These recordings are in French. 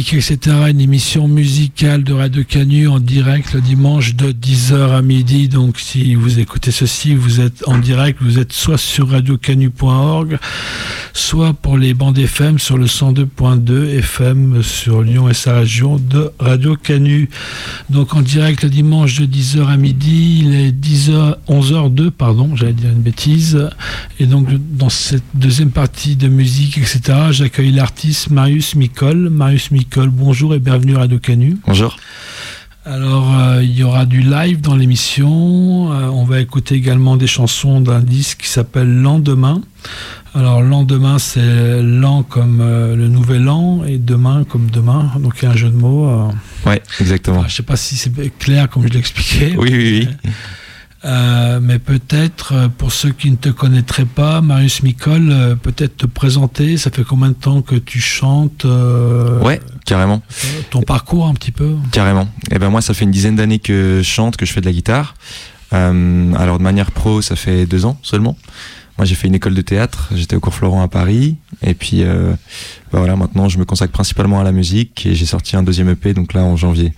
musique, etc. Une émission musicale de Radio Canu en direct le dimanche de 10h à midi. Donc si vous écoutez ceci, vous êtes en direct, vous êtes soit sur radiocanu.org, soit pour les bandes FM sur le 102.2 FM sur Lyon et sa région de Radio Canu. Donc en direct le dimanche de 10h à midi, il est 11h02, pardon, j'allais dire une bêtise. Et donc dans cette deuxième partie de musique, etc., j'accueille l'artiste Marius Micol. Marius Micol, bonjour et bienvenue à Radio Canu. Bonjour. Alors, il y aura du live dans l'émission. On va écouter également des chansons d'un disque qui s'appelle Lendemain. Alors, Lendemain, c'est lent comme le nouvel an et demain comme demain. Donc, il y a un jeu de mots. Ouais, exactement. Je ne sais pas si c'est clair comme je l'ai expliqué. Oui. Mais peut-être, pour ceux qui ne te connaîtraient pas, Marius Micol, peut-être te présenter. Ça fait combien de temps que tu chantes Ouais, carrément. Ton parcours un petit peu. Carrément. Et ben moi, ça fait une dizaine d'années que je chante, que je fais de la guitare. Alors de manière pro, ça fait 2 ans seulement. Moi, j'ai fait une école de théâtre. J'étais au cours Florent à Paris. Et puis, voilà, maintenant, je me consacre principalement à la musique. Et j'ai sorti un 2e EP, donc là, en janvier.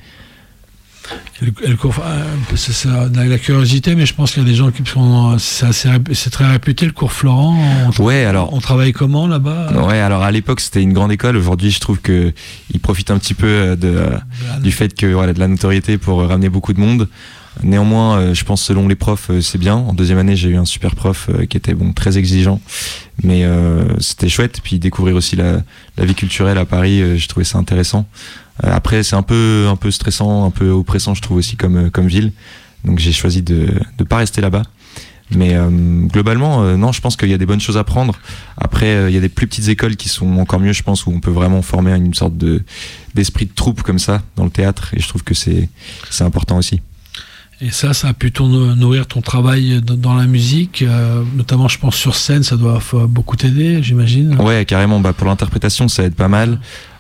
C'est la curiosité, mais je pense qu'il y a des gens qui sont. C'est très réputé le cours Florent. On travaille comment là-bas? Ouais, alors à l'époque c'était une grande école. Aujourd'hui, je trouve que ils profitent un petit peu du fait que voilà, de la notoriété pour ramener beaucoup de monde. Néanmoins, je pense selon les profs, c'est bien. En 2e année, j'ai eu un super prof qui était très exigeant, mais c'était chouette. Puis découvrir aussi la vie culturelle à Paris, je trouvais ça intéressant. Après, c'est un peu stressant, un peu oppressant, je trouve aussi comme ville. Donc j'ai choisi de pas rester là-bas. Mais globalement, non, je pense qu'il y a des bonnes choses à prendre. Après, il y a des plus petites écoles qui sont encore mieux, je pense, où on peut vraiment former une sorte d'esprit de troupe comme ça dans le théâtre. Et je trouve que c'est important aussi. Et ça a pu nourrir ton travail dans la musique, notamment je pense sur scène, ça doit beaucoup t'aider, j'imagine. Ouais, carrément. Pour l'interprétation, ça aide pas mal.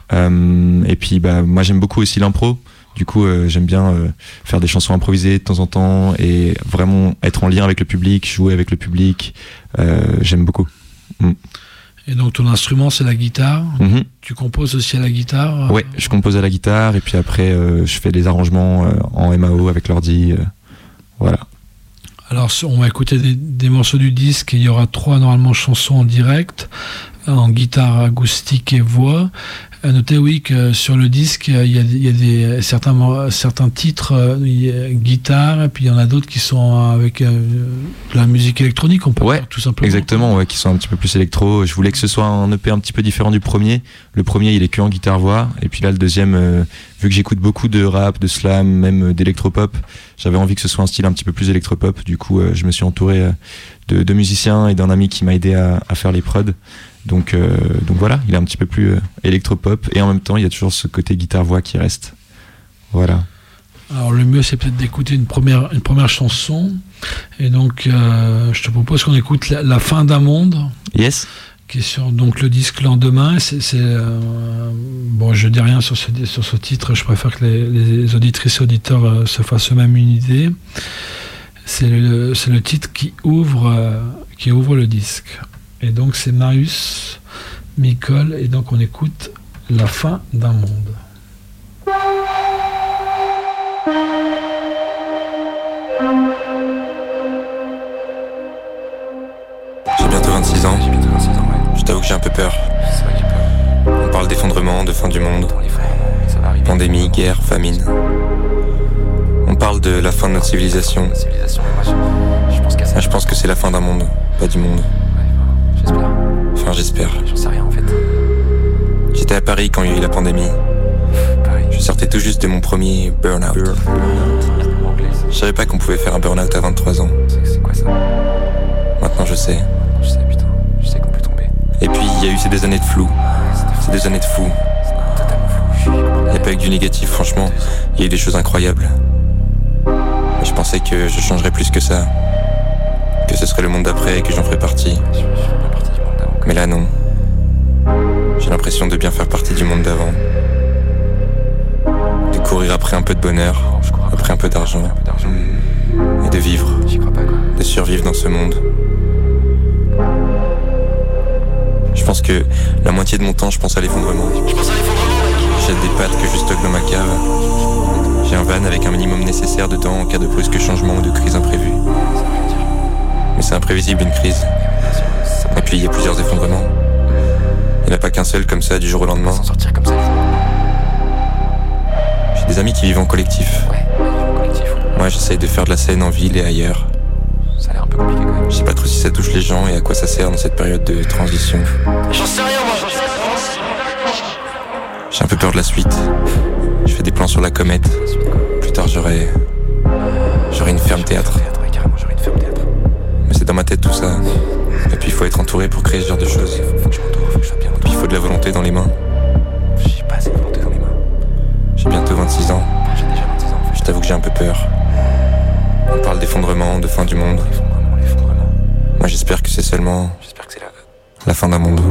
Et puis moi j'aime beaucoup aussi l'impro. Du coup j'aime bien faire des chansons improvisées de temps en temps et vraiment être en lien avec le public, jouer avec le public. J'aime beaucoup. Et donc ton instrument c'est la guitare. Tu composes aussi à la guitare? Ouais, je compose à la guitare et puis après je fais des arrangements en MAO avec l'ordi. Voilà. Alors on va écouter des morceaux du disque et il y aura 3 normalement chansons en direct, en guitare acoustique et voix. À noter oui que sur le disque il y a certains titres guitare et puis il y en a d'autres qui sont avec de la musique électronique, on peut dire, tout simplement. Exactement, qui sont un petit peu plus électro. Je voulais que ce soit un EP un petit peu différent du premier. Le premier il est que en guitare voix et puis là le deuxième vu que j'écoute beaucoup de rap, de slam, même d'électropop, j'avais envie que ce soit un style un petit peu plus électropop. Du coup je me suis entouré de musiciens et d'un ami qui m'a aidé à faire les prods. Donc voilà, il est un petit peu plus électropop et en même temps il y a toujours ce côté guitare-voix qui reste. Voilà. Alors le mieux c'est peut-être d'écouter une première chanson et donc je te propose qu'on écoute la fin d'un monde. Yes. Qui est sur donc le disque Lendemain. Bon, je dis rien sur ce titre, je préfère que les auditrices et auditeurs se fassent eux-mêmes une idée. C'est le titre qui ouvre le disque. Et donc c'est Marius Micol et donc on écoute La fin d'un monde. J'ai bientôt 26 ans. Je t'avoue que j'ai un peu peur. On parle d'effondrement, de fin du monde. Pandémie, guerre, famine. On parle de la fin de notre civilisation. Je pense que c'est la fin d'un monde, pas du monde. Enfin, j'espère. J'en sais rien en fait. J'étais à Paris quand il y a eu la pandémie. Je sortais tout juste de mon premier burn-out. Je savais pas qu'on pouvait faire un burn-out à 23 ans. C'est quoi ça? Maintenant je sais. Je sais, putain. Je sais qu'on peut tomber. Et puis il y a eu ces 2 années de flou. Ces 2 années de fou. Totalement fou. Il n'y a pas eu que du négatif, franchement. Il y a eu des choses incroyables. Mais je pensais que je changerais plus que ça. Que ce serait le monde d'après et que j'en ferais partie. Mais là non. J'ai l'impression de bien faire partie du monde d'avant. De courir après un peu de bonheur, après un peu d'argent. Et de vivre. De survivre dans ce monde. Je pense que la moitié de mon temps, je pense à l'effondrement. J'achète des pâtes que je stocke dans ma cave. J'ai un van avec un minimum nécessaire dedans en cas de brusque changement ou de crise imprévue. Mais c'est imprévisible une crise. Et puis il y a plusieurs effondrements. Il n'y en a pas qu'un seul comme ça du jour au lendemain. S'en sortir comme ça. J'ai des amis qui vivent en collectif. Ouais, collectif. Moi j'essaye de faire de la scène en ville et ailleurs. Ça a l'air un peu compliqué quand même. Je sais pas trop si ça touche les gens et à quoi ça sert dans cette période de transition. J'en sais rien moi. J'ai un peu peur de la suite. Je fais des plans sur la comète. Plus tard j'aurai une ferme théâtre. Ouais, carrément, j'aurais une ferme théâtre. Mais c'est dans ma tête tout ça. Et puis il faut être entouré pour créer ce genre de choses. Faut que je m'entoure, faut que je sois bien Et puis entouré. il faut de la volonté dans les mains. J'ai pas assez de volonté dans les mains. J'ai bientôt 26 ans. J'ai déjà 26 ans en fait. Je t'avoue que j'ai un peu peur. On parle d'effondrement, de fin du monde. L'effondrement. Moi j'espère que c'est seulement J'espère que c'est la fin d'un monde.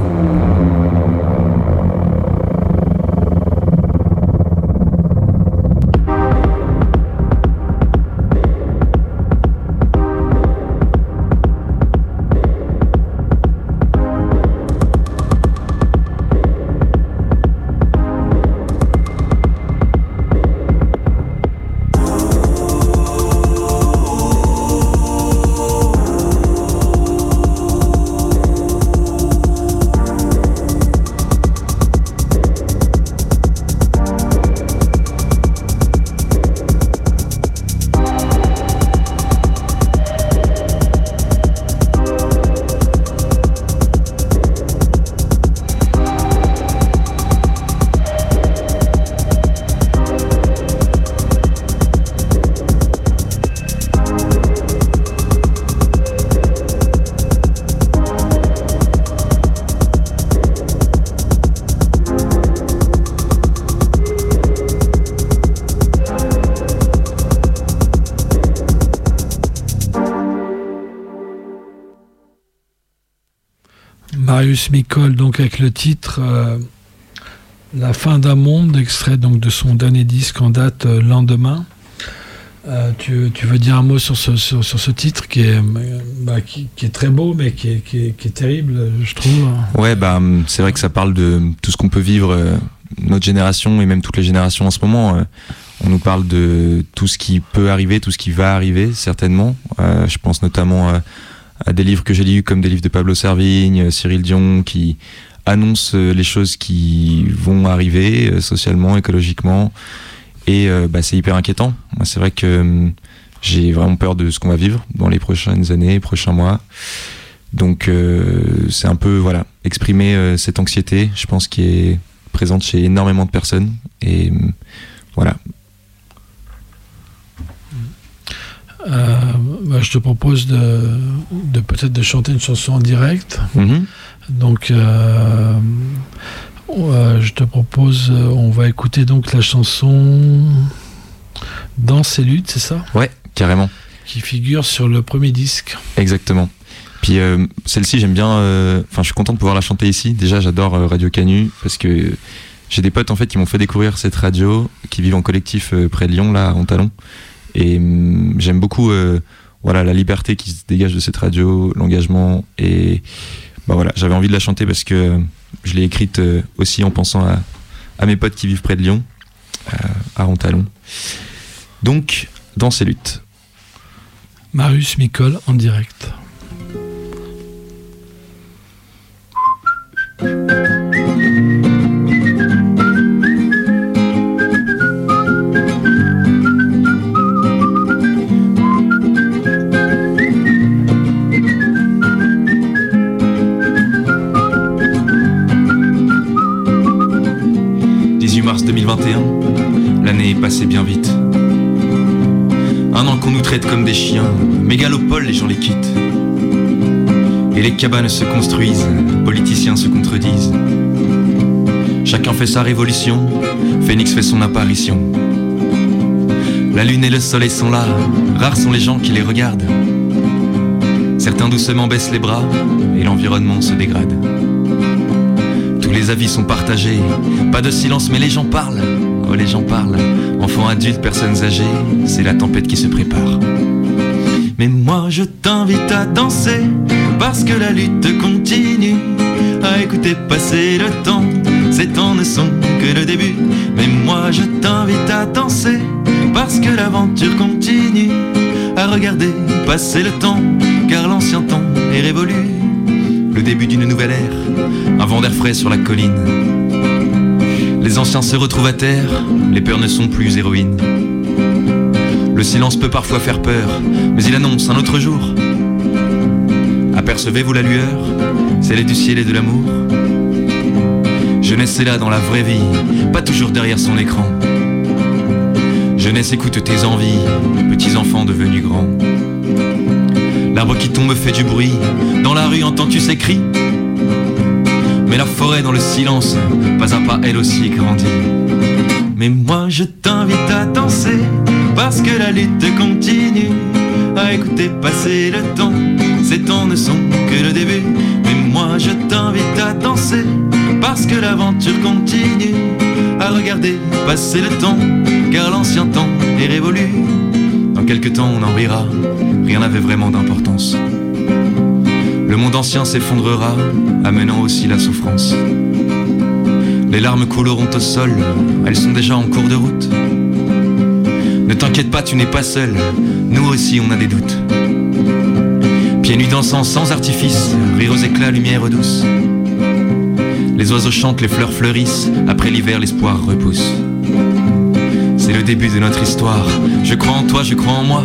Marius Micol, donc avec le titre La fin d'un monde, extrait donc de son dernier disque en date Lendemain. Tu veux dire un mot sur ce titre qui est très beau mais qui est terrible, je trouve. Ouais, c'est vrai que ça parle de tout ce qu'on peut vivre, notre génération et même toutes les générations en ce moment. On nous parle de tout ce qui peut arriver, tout ce qui va arriver certainement. Je pense notamment à des livres que j'ai lus comme des livres de Pablo Servigne, Cyril Dion, qui annoncent les choses qui vont arriver socialement, écologiquement. Et c'est hyper inquiétant. Moi, c'est vrai que j'ai vraiment peur de ce qu'on va vivre dans les prochaines années, prochains mois. Donc c'est un peu exprimer cette anxiété, je pense, qui est présente chez énormément de personnes. Et voilà. Je te propose de peut-être de chanter une chanson en direct. Donc je te propose, on va écouter donc la chanson Danse et lutte, c'est ça ? Ouais, carrément. Qui figure sur le premier disque. Exactement. Puis celle-ci, j'aime bien. Je suis content de pouvoir la chanter ici. Déjà, j'adore Radio Canu parce que j'ai des potes en fait qui m'ont fait découvrir cette radio, qui vivent en collectif près de Lyon, là, à Rontalon. Et j'aime beaucoup la liberté qui se dégage de cette radio, l'engagement. Et j'avais envie de la chanter parce que je l'ai écrite aussi en pensant à mes potes qui vivent près de Lyon, à Rontalon. Donc, Danse et lutte. Marius Micol en direct. Mars 2021, l'année est passée bien vite. Un an qu'on nous traite comme des chiens, mégalopole, les gens les quittent. Et les cabanes se construisent, politiciens se contredisent. Chacun fait sa révolution, Phénix fait son apparition. La lune et le soleil sont là, rares sont les gens qui les regardent. Certains doucement baissent les bras, et l'environnement se dégrade. Tous les avis sont partagés, pas de silence mais les gens parlent. Oh les gens parlent, enfants, adultes, personnes âgées, c'est la tempête qui se prépare. Mais moi je t'invite à danser, parce que la lutte continue. À écouter passer le temps, ces temps ne sont que le début. Mais moi je t'invite à danser, parce que l'aventure continue. À regarder passer le temps, car l'ancien temps est révolu. Le début d'une nouvelle ère, un vent d'air frais sur la colline. Les anciens se retrouvent à terre, les peurs ne sont plus héroïnes. Le silence peut parfois faire peur, mais il annonce un autre jour. Apercevez-vous la lueur, celle est du ciel et de l'amour. Jeunesse est là dans la vraie vie, pas toujours derrière son écran. Jeunesse, écoute tes envies, petits enfants devenus grands. L'arbre qui tombe fait du bruit, dans la rue entends-tu ces cris. Mais la forêt dans le silence, pas à pas elle aussi grandit. Mais moi je t'invite à danser, parce que la lutte continue. À écouter passer le temps, ces temps ne sont que le début. Mais moi je t'invite à danser, parce que l'aventure continue. À regarder passer le temps, car l'ancien temps est révolu. Dans quelques temps on en rira, rien n'avait vraiment d'importance. Le monde ancien s'effondrera, amenant aussi la souffrance. Les larmes couleront au sol, elles sont déjà en cours de route. Ne t'inquiète pas, tu n'es pas seul, nous aussi on a des doutes. Pieds nus dansant sans artifice, rire aux éclats, lumière douce. Les oiseaux chantent, les fleurs fleurissent, après l'hiver l'espoir repousse. C'est le début de notre histoire, je crois en toi, je crois en moi.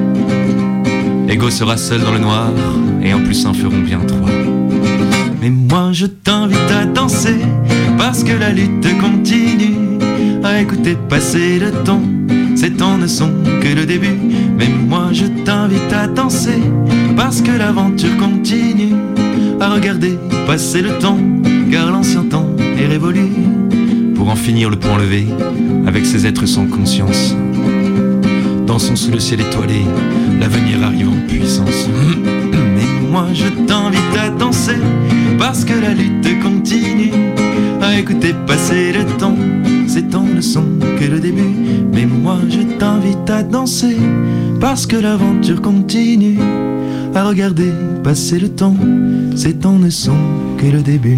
Ego sera seul dans le noir, et en plus un feront bien trois. Mais moi je t'invite à danser, parce que la lutte continue. À écouter passer le temps, ces temps ne sont que le début. Mais moi je t'invite à danser, parce que l'aventure continue. À regarder passer le temps, car l'ancien temps est révolu. Pour en finir le point levé, avec ces êtres sans conscience. Dansons sous le ciel étoilé, l'avenir arrive en puissance. Mais moi je t'invite à danser, parce que la lutte continue. À écouter passer le temps, ces temps ne sont que le début. Mais moi je t'invite à danser, parce que l'aventure continue. À regarder passer le temps, ces temps ne sont que le début.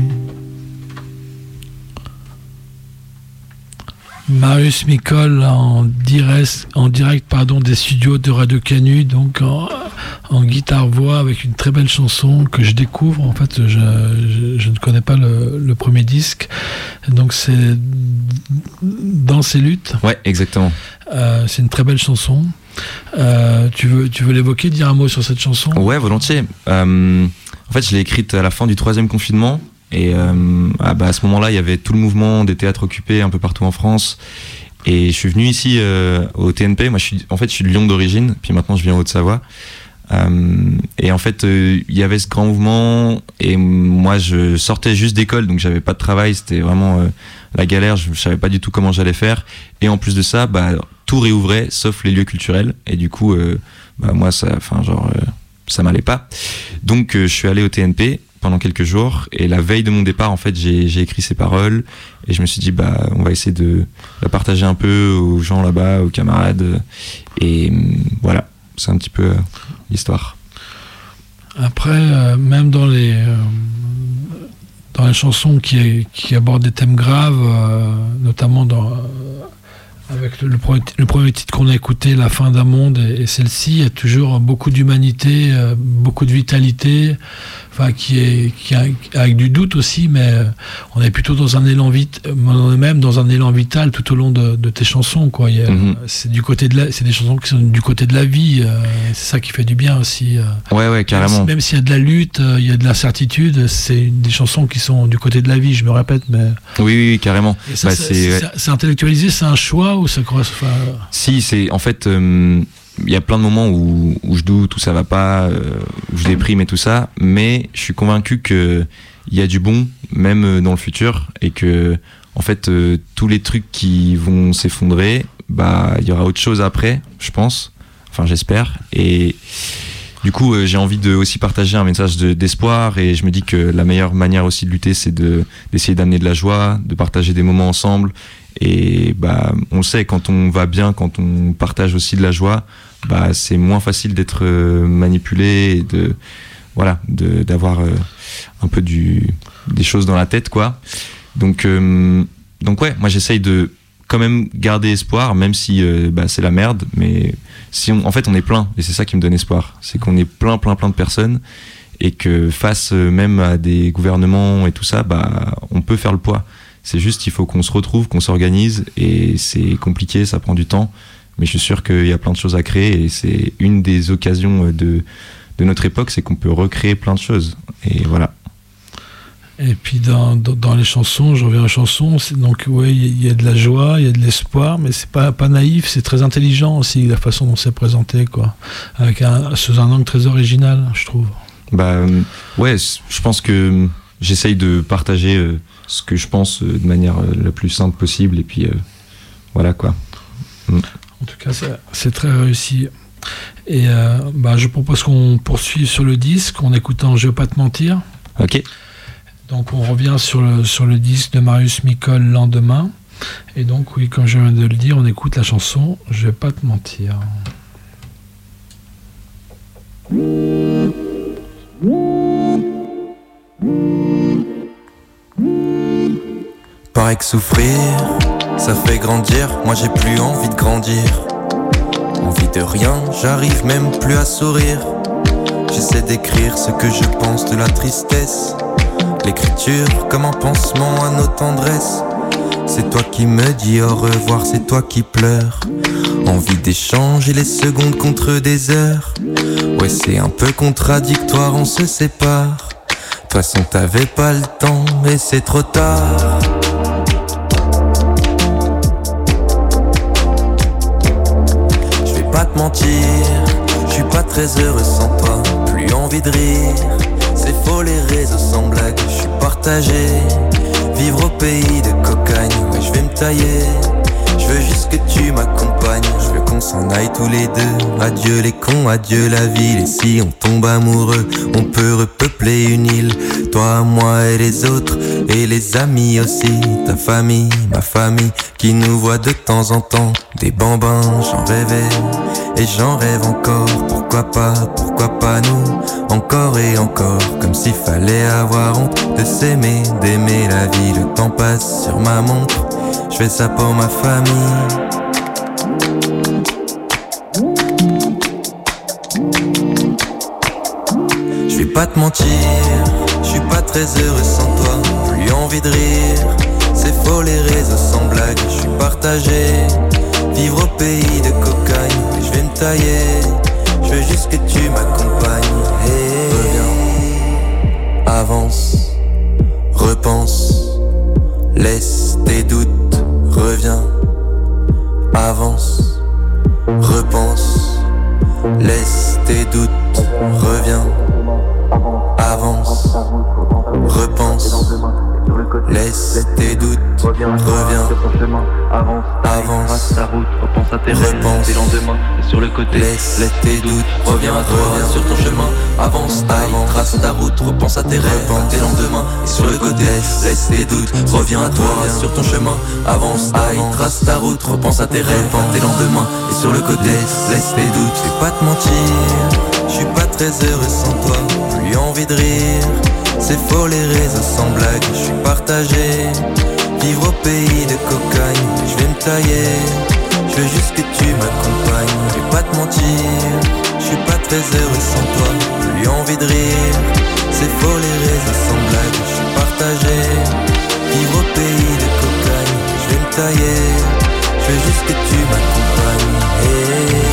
Marius Micol en direct des studios de Radio Canu, donc en guitare-voix avec une très belle chanson que je découvre. En fait, je ne connais pas le premier disque, donc c'est Dans ces luttes. Ouais, exactement. C'est une très belle chanson. Tu veux l'évoquer, dire un mot sur cette chanson ? Ouais, volontiers. En fait, je l'ai écrite à la fin du 3e confinement. Et à ce moment-là, il y avait tout le mouvement des théâtres occupés un peu partout en France. Et je suis venu ici au TNP. Moi, je suis de Lyon d'origine, puis maintenant je viens en Haute-Savoie. Et en fait, il y avait ce grand mouvement. Et moi, je sortais juste d'école, donc j'avais pas de travail. C'était vraiment la galère. Je savais pas du tout comment j'allais faire. Et en plus de ça, tout réouvrait, sauf les lieux culturels. Et du coup, moi, ça m'allait pas. Donc, je suis allé au TNP pendant quelques jours, et la veille de mon départ, en fait, j'ai écrit ces paroles, et je me suis dit, on va essayer de la partager un peu aux gens là-bas, aux camarades, et voilà, c'est un petit peu l'histoire. Après, même dans les chansons qui abordent des thèmes graves, notamment avec le premier titre qu'on a écouté, La fin d'un monde, et celle-ci, il y a toujours beaucoup d'humanité, beaucoup de vitalité, qui est avec du doute aussi, mais on est plutôt dans un élan vital tout au long de tes chansons, quoi. C'est des chansons qui sont du côté de la vie, c'est ça qui fait du bien aussi. Ouais, carrément. Même s'il y a de la lutte, il y a de l'incertitude, c'est des chansons qui sont du côté de la vie, je me répète, mais... Oui, carrément. Et ça, c'est intellectualisé, c'est un choix ou ça correspond... Si, c'est en fait... il y a plein de moments où je doute, où ça va pas, où je déprime et tout ça, mais je suis convaincu qu'il y a du bon, même dans le futur, et que, en fait, tous les trucs qui vont s'effondrer, il y aura autre chose après, je pense, enfin j'espère, et du coup j'ai envie de aussi partager un message d'espoir, et je me dis que la meilleure manière aussi de lutter, c'est d'essayer d'amener de la joie, de partager des moments ensemble. Et on le sait, quand on va bien, quand on partage aussi de la joie, c'est moins facile d'être manipulé et d'avoir un peu des choses dans la tête, quoi. Donc ouais, moi j'essaye de quand même garder espoir, même si c'est la merde, mais en fait on est plein, et c'est ça qui me donne espoir, c'est qu'on est plein de personnes, et que face même à des gouvernements et tout ça, on peut faire le poids. C'est juste, il faut qu'on se retrouve, qu'on s'organise, et c'est compliqué, ça prend du temps, mais je suis sûr qu'il y a plein de choses à créer, et c'est une des occasions de notre époque, c'est qu'on peut recréer plein de choses, et voilà. Et puis dans les chansons, je reviens aux chansons, donc ouais, il y a de la joie, il y a de l'espoir, mais c'est pas naïf, c'est très intelligent aussi la façon dont c'est présenté, quoi, sous un angle très original, je trouve. Ouais, je pense que j'essaye de partager ce que je pense de manière la plus simple possible, et puis voilà quoi. En tout cas, c'est très réussi. Et je propose qu'on poursuive sur le disque en écoutant Je vais pas te mentir. Ok. Donc on revient sur le disque de Marius Micol, Lendemain. Et donc oui, comme je viens de le dire, on écoute la chanson Je vais pas te mentir. Paraît que souffrir, ça fait grandir. Moi j'ai plus envie de grandir. Envie de rien, j'arrive même plus à sourire. J'essaie d'écrire ce que je pense de la tristesse. L'écriture comme un pansement à nos tendresses. C'est toi qui me dis au revoir, c'est toi qui pleures. Envie d'échanger les secondes contre des heures. Ouais, c'est un peu contradictoire, on se sépare. De toute façon t'avais pas le temps et c'est trop tard. Je vais pas te mentir, je suis pas très heureux sans toi. Plus envie de rire, c'est faux les réseaux sans blague. Je suis partagé, vivre au pays de cocagne. Ouais, je vais me tailler, je veux juste que tu m'accompagnes. Je veux qu'on s'en aille tous les deux. Adieu les cons, adieu la ville. Et si on tombe amoureux, on peut repeupler une île. Toi, moi et les autres, et les amis aussi. Ta famille, ma famille, qui nous voit de temps en temps. Des bambins, j'en rêvais, et j'en rêve encore. Pourquoi pas nous, encore et encore. Comme s'il fallait avoir honte de s'aimer, d'aimer la vie. Le temps passe sur ma montre, je fais ça pour ma famille. Je vais pas te mentir, je suis pas très heureux sans toi. Plus envie de rire, c'est faux les réseaux sans blague. Je suis partagé, vivre au pays de cocagne. Je vais me tailler, je veux juste que tu m'accompagnes. Hey, reviens, avance, repense, laisse tes doutes, reviens, avance, repense, laisse tes doutes, reviens, avance, repense, laisse tes doutes, reviens, avance, trace ta route, repense à tes rêves, tes lendemains, et sur le côté, laisse tes doutes, reviens à toi, sur ton chemin, avance, trace ta route, repense à tes rêves, tes lendemains, et sur le côté, laisse tes doutes, reviens à toi, sur ton chemin, avance, trace ta route, repense à tes rêves, tes lendemains, et sur le côté, laisse tes doutes. Je vais pas te mentir, je suis pas très heureux sans toi, plus envie de rire, c'est faux les réseaux sans blague. Je suis partagé, vivre au pays de cocagne. Je vais me tailler, je veux juste que tu m'accompagnes. Je vais pas te mentir, je suis pas très heureux sans toi, plus envie de rire, c'est faux les réseaux sans blague. Je suis partagé, vivre au pays de cocagne. Je vais me tailler, je veux juste que tu m'accompagnes. Hey.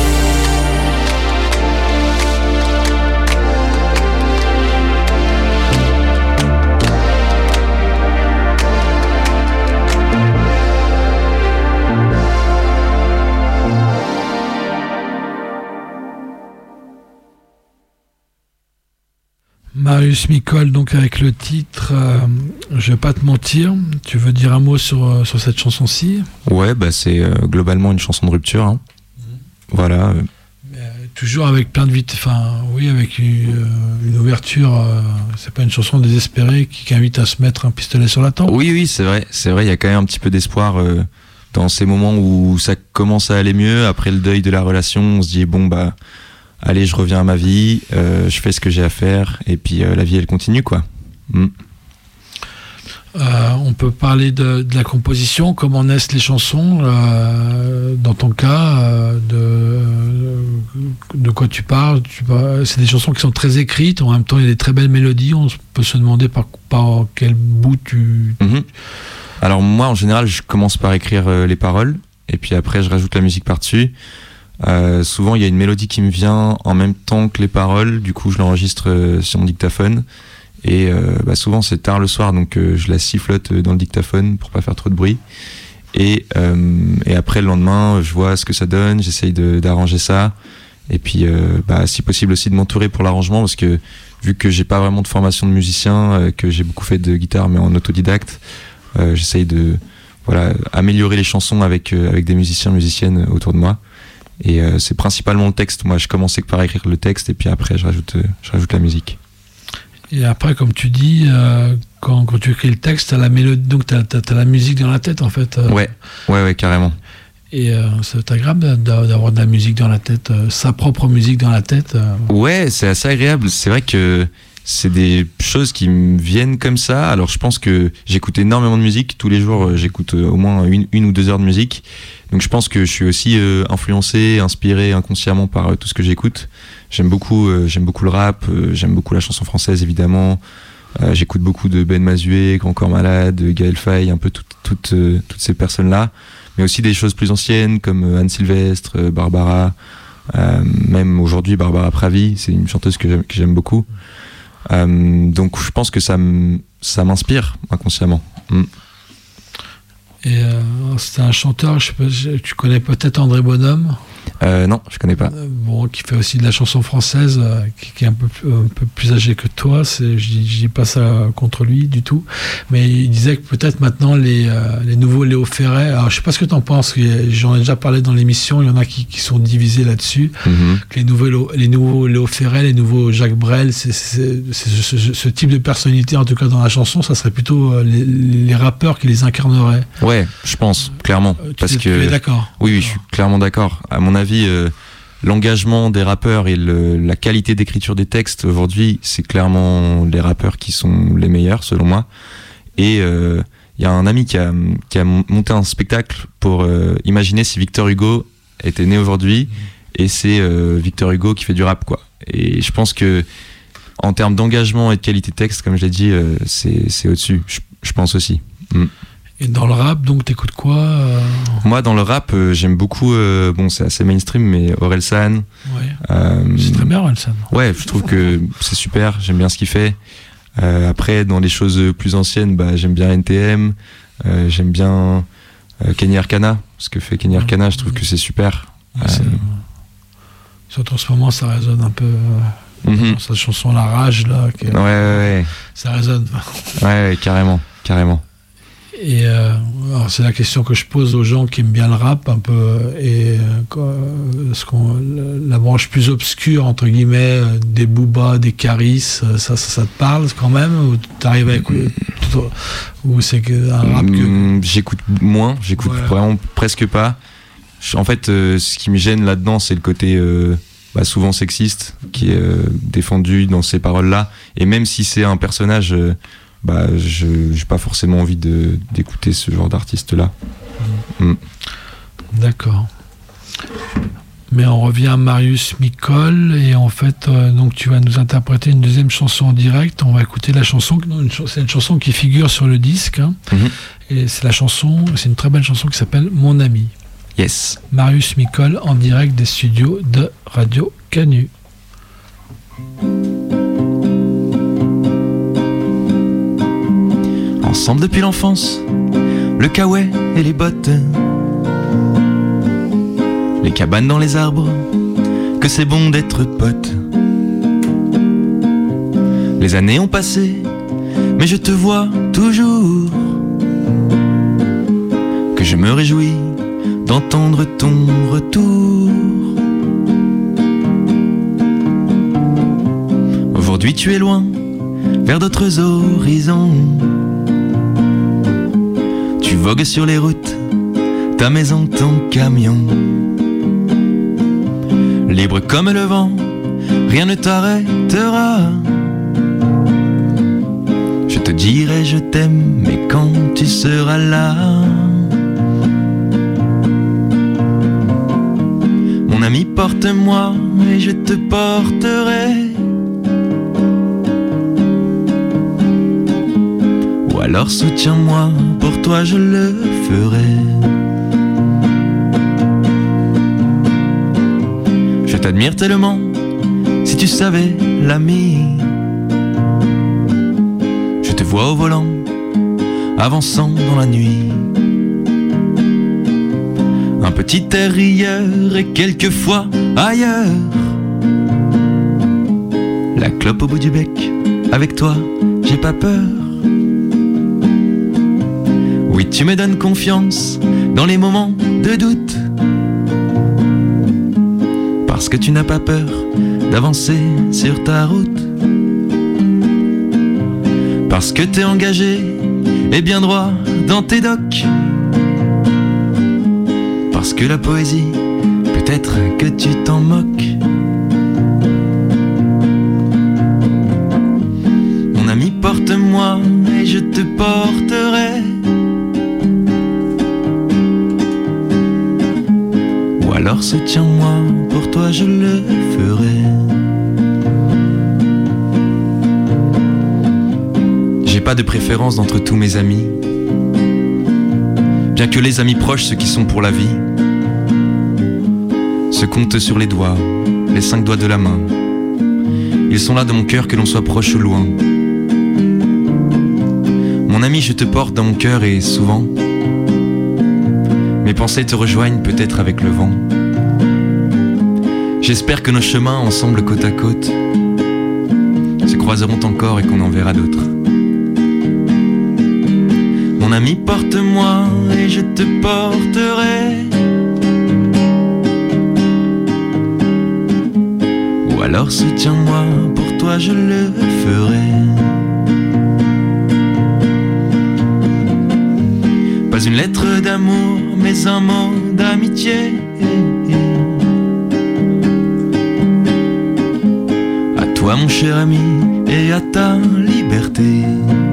Marius Micol, donc avec le titre Je vais pas te mentir. Tu veux dire un mot sur cette chanson-ci? Ouais, c'est globalement une chanson de rupture. Hein. Voilà. Toujours avec plein de vite, avec une ouverture. C'est pas une chanson désespérée qui invite à se mettre un pistolet sur la tempe. Oui, c'est vrai. Il y a quand même un petit peu d'espoir dans ces moments où ça commence à aller mieux. Après le deuil de la relation, on se dit allez, je reviens à ma vie, je fais ce que j'ai à faire, et puis la vie elle continue quoi. On peut parler de la composition, comment naissent les chansons, dans ton cas, de quoi tu parles. C'est des chansons qui sont très écrites, en même temps il y a des très belles mélodies, on peut se demander par quel bout tu... Alors moi en général je commence par écrire les paroles, et puis après je rajoute la musique par-dessus. Souvent il y a une mélodie qui me vient en même temps que les paroles, du coup je l'enregistre sur mon dictaphone. Et souvent c'est tard le soir, donc je la sifflote dans le dictaphone pour pas faire trop de bruit. Et après le lendemain, je vois ce que ça donne, j'essaye d'arranger ça. Et puis si possible aussi de m'entourer pour l'arrangement, parce que vu que j'ai pas vraiment de formation de musicien, que j'ai beaucoup fait de guitare mais en autodidacte, j'essaye de améliorer les chansons avec des musiciennes autour de moi. Et c'est principalement le texte. Moi je commençais par écrire le texte et puis après je rajoute la musique. Et après, comme tu dis, quand tu écris le texte, t'as la mélodie, donc t'as la musique dans la tête, en fait. Ouais, carrément. Et c'est agréable d'avoir de la musique dans la tête, sa propre musique dans la tête. Ouais, c'est assez agréable. C'est vrai que c'est des choses qui me viennent comme ça. Alors, je pense que j'écoute énormément de musique. Tous les jours, j'écoute au moins une ou 2 heures de musique. Donc, je pense que je suis aussi influencé, inspiré inconsciemment par tout ce que j'écoute. J'aime beaucoup le rap, j'aime beaucoup la chanson française évidemment. J'écoute beaucoup de Ben Mazué, Grand Corps Malade, Gaël Faye, un peu toutes ces personnes-là. Mais aussi des choses plus anciennes comme Anne Sylvestre, Barbara, même aujourd'hui Barbara Pravi, c'est une chanteuse que j'aime beaucoup. Donc je pense que ça m'inspire inconsciemment. Et c'était un chanteur, je sais pas, tu connais peut-être André Bonhomme? Non, je connais pas. Qui fait aussi de la chanson française, qui est un peu plus âgé que toi. Je dis pas ça contre lui du tout, mais il disait que peut-être maintenant les nouveaux Léo Ferré. Alors je sais pas ce que t'en penses. J'en ai déjà parlé dans l'émission. Il y en a qui sont divisés là-dessus. Que les nouveaux Léo Ferré, les nouveaux Jacques Brel, c'est ce type de personnalité, en tout cas dans la chanson, ça serait plutôt les rappeurs qui les incarneraient. Ouais, je pense clairement. Tu es d'accord? Oui, je suis clairement d'accord. À mon avis, l'engagement des rappeurs et la qualité d'écriture des textes aujourd'hui, c'est clairement les rappeurs qui sont les meilleurs selon moi. Et il y a un ami qui a monté un spectacle pour imaginer si Victor Hugo était né aujourd'hui, et c'est Victor Hugo qui fait du rap, quoi. Et je pense que en termes d'engagement et de qualité de texte, comme je l'ai dit, c'est au-dessus. Je pense aussi. Et dans le rap, donc, t'écoutes quoi Moi, dans le rap, j'aime beaucoup, c'est assez mainstream, mais Orelsan. Ouais. C'est très bien, Orelsan. Ouais, je trouve que c'est super, j'aime bien ce qu'il fait. Après, dans les choses plus anciennes, j'aime bien NTM, j'aime bien Kenny Arcana. Ce que fait Kenny Arcana, je trouve que c'est super. Ouais, surtout en ce moment, ça résonne un peu. Sa chanson La Rage, là. Ouais. Ça résonne. Ouais, carrément. Et alors c'est la question que je pose aux gens qui aiment bien le rap un peu, et la branche plus obscure entre guillemets, des Booba, des Caris, ça te parle quand même, ou t'arrives à écouter, ou c'est un rap que j'écoute vraiment presque pas. En fait, ce qui me gêne là-dedans, c'est le côté souvent sexiste qui est défendu dans ces paroles-là, et même si c'est un personnage, j'ai pas forcément envie d'écouter ce genre d'artiste-là. D'accord. Mais on revient à Marius Micol, et en fait, donc tu vas nous interpréter une deuxième chanson en direct. On va écouter la chanson. C'est une chanson qui figure sur le disque, et c'est une très belle chanson qui s'appelle Mon Ami. Yes. Marius Micol en direct des studios de Radio Canu. Ensemble depuis l'enfance, le kawaii et les bottes, les cabanes dans les arbres, que c'est bon d'être potes. Les années ont passé, mais je te vois toujours, que je me réjouis d'entendre ton retour. Aujourd'hui tu es loin, vers d'autres horizons. Tu vogues sur les routes, ta maison, ton camion. Libre comme le vent, rien ne t'arrêtera. Je te dirai je t'aime, mais quand tu seras là. Mon ami, porte-moi et je te porterai. Ou alors soutiens-moi, pour toi je le ferai. Je t'admire tellement, si tu savais, l'ami. Je te vois au volant, avançant dans la nuit. Un petit air rieur et quelquefois ailleurs. La clope au bout du bec, avec toi, j'ai pas peur. Oui, tu me donnes confiance dans les moments de doute. Parce que tu n'as pas peur d'avancer sur ta route. Parce que t'es engagé et bien droit dans tes docs. Parce que la poésie, peut-être que tu t'en moques. Mon ami, porte-moi et je te porterai. Ou alors soutiens-moi, pour toi je le ferai. J'ai pas de préférence d'entre tous mes amis. Bien que les amis proches, ceux qui sont pour la vie, se comptent sur les doigts, les 5 doigts de la main. Ils sont là dans mon cœur, que l'on soit proche ou loin. Mon ami, je te porte dans mon cœur et souvent mes pensées te rejoignent peut-être avec le vent. J'espère que nos chemins ensemble côte à côte se croiseront encore et qu'on en verra d'autres. Mon ami, porte-moi et je te porterai. Ou alors soutiens-moi, pour toi je le ferai. Pas une lettre d'amour, mais un mot d'amitié. À toi mon cher ami, et à ta liberté.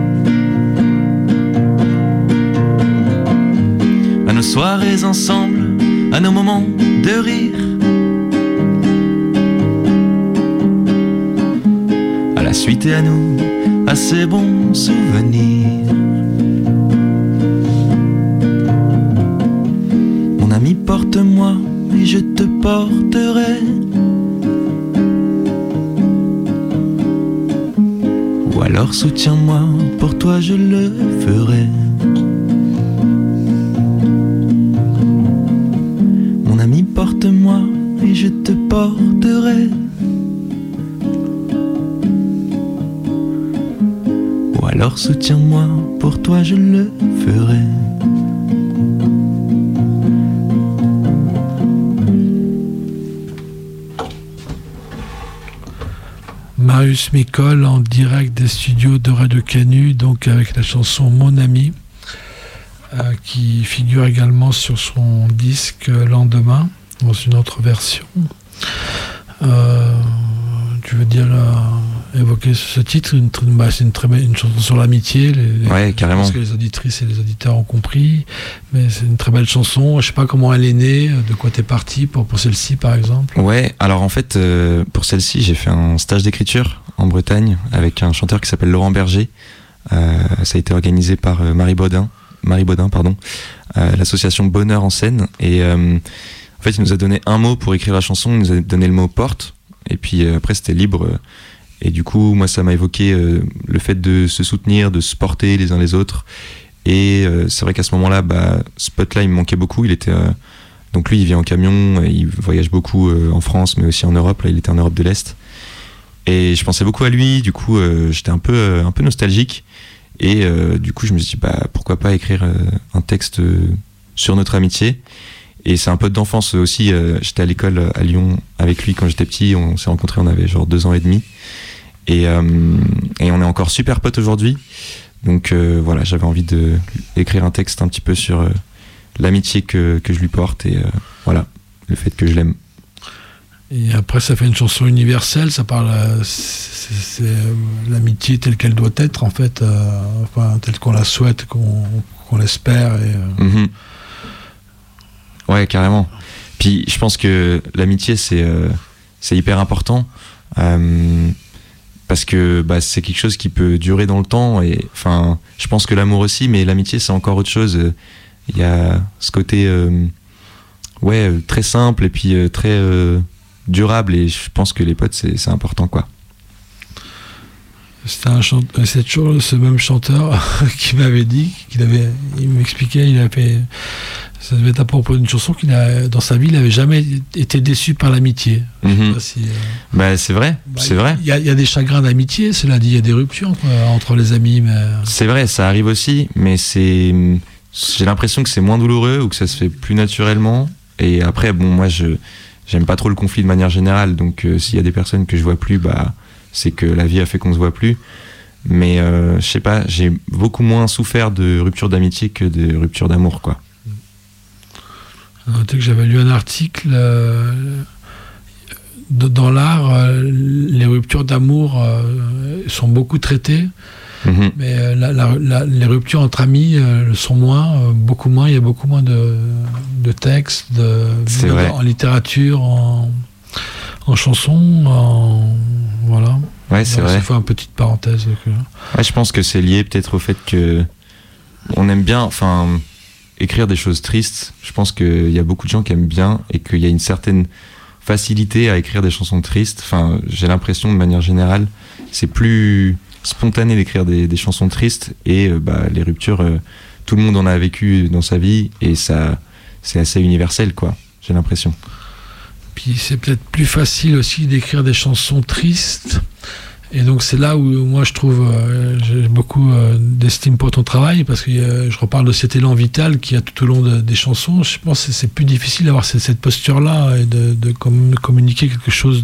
À nos soirées ensemble, à nos moments de rire. À la suite et à nous, à ces bons souvenirs. Mon ami, porte-moi et je te porterai. Ou alors soutiens-moi, pour toi je le ferai. Mon ami, porte-moi et je te porterai. Ou alors soutiens-moi, pour toi je le ferai. Marius Micol en direct des studios de Radio Canu, donc avec la chanson Mon ami, qui figure également sur son disque Lendemain, dans une autre version. Tu veux dire évoquer ce titre, c'est une chanson sur l'amitié. Ouais, carrément. Je pense que les auditrices et les auditeurs ont compris, mais c'est une très belle chanson. Je sais pas comment elle est née, de quoi t'es parti pour celle-ci par exemple. Ouais, alors en fait, pour celle-ci, j'ai fait un stage d'écriture en Bretagne avec un chanteur qui s'appelle Laurent Berger. Ça a été organisé par Marie Baudin, l'association Bonheur en scène. Et en fait, il nous a donné un mot pour écrire la chanson, il nous a donné le mot porte. Et puis après, c'était libre. Et du coup, moi, ça m'a évoqué le fait de se soutenir, de se porter les uns les autres. Et c'est vrai qu'à ce moment-là, ce pote-là, il me manquait beaucoup. Il était, donc lui, il vient en camion, il voyage beaucoup en France, mais aussi en Europe. Là, il était en Europe de l'Est. Et je pensais beaucoup à lui. Du coup, j'étais un peu nostalgique. Et du coup, je me suis dit, pourquoi pas écrire un texte sur notre amitié. Et c'est un pote d'enfance aussi. J'étais à l'école à Lyon avec lui quand j'étais petit. On s'est rencontrés, on avait genre 2 ans et demi. Et on est encore super potes aujourd'hui. Donc voilà, j'avais envie d'écrire un texte un petit peu sur l'amitié que je lui porte et voilà, le fait que je l'aime. Et après, ça fait une chanson universelle, ça parle, c'est l'amitié telle qu'elle doit être, en fait, enfin, telle qu'on la souhaite, qu'on l'espère. Et, Ouais, carrément. Puis je pense que l'amitié, c'est hyper important, parce que c'est quelque chose qui peut durer dans le temps. Et enfin, je pense que l'amour aussi, mais l'amitié, c'est encore autre chose. Il y a ce côté très simple et puis très durable, et je pense que les potes, c'est important, quoi. C'est toujours ce même chanteur qui m'avait dit, il m'expliquait, ça devait être à propos d'une chanson dans sa vie, il n'avait jamais été déçu par l'amitié. C'est vrai, c'est vrai. Il y a des chagrins d'amitié, cela dit, il y a des ruptures entre les amis. Mais... C'est vrai, ça arrive aussi, mais j'ai l'impression que c'est moins douloureux ou que ça se fait plus naturellement. Et après, moi, j'aime pas trop le conflit de manière générale, donc s'il y a des personnes que je vois plus, c'est que la vie a fait qu'on se voit plus. Mais je sais pas, j'ai beaucoup moins souffert de rupture d'amitié que de rupture d'amour, quoi. Notez que j'avais lu un article dans l'art, les ruptures d'amour sont beaucoup traitées, mais les ruptures entre amis le sont beaucoup moins. Il y a beaucoup moins de textes, en littérature, en chansons, voilà. Ouais, c'est vrai. Ça fait une petite parenthèse. Ouais, je pense que c'est lié peut-être au fait que on aime bien, écrire des choses tristes. Je pense qu'il y a beaucoup de gens qui aiment bien, et qu'il y a une certaine facilité à écrire des chansons tristes. Enfin, j'ai l'impression, de manière générale, c'est plus spontané d'écrire des chansons tristes, et les ruptures, tout le monde en a vécu dans sa vie, et ça, c'est assez universel, quoi. J'ai l'impression. Puis c'est peut-être plus facile aussi d'écrire des chansons tristes. Et donc c'est là où moi je trouve, j'ai beaucoup d'estime pour ton travail, parce que je reparle de cet élan vital qu'il y a tout au long des chansons. Je pense que c'est plus difficile d'avoir cette posture-là et de communiquer quelque chose